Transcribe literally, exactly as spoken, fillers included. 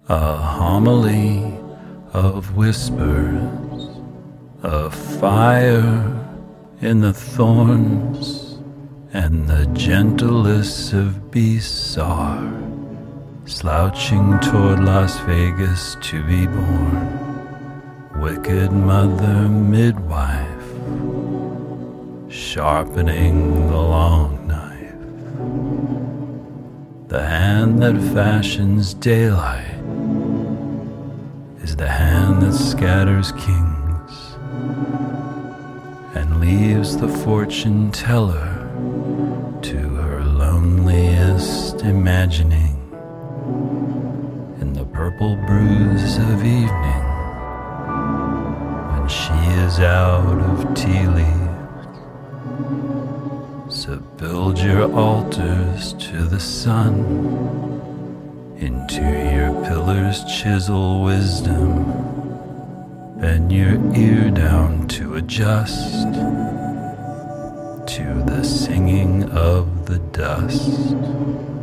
a homily of whispers, a fire in the thorns, and the gentlest of beasts are slouching toward Las Vegas to be born. Wicked mother midwife, sharpening the long knife. The hand that fashions daylight is the hand that scatters kings and leaves the fortune teller to her loneliest imagining. In the purple bruise of evening, when she is out of tea leaves, so build your altars to the sun. Into your pillars chisel wisdom, bend your ear down to adjust to the singing of the dust.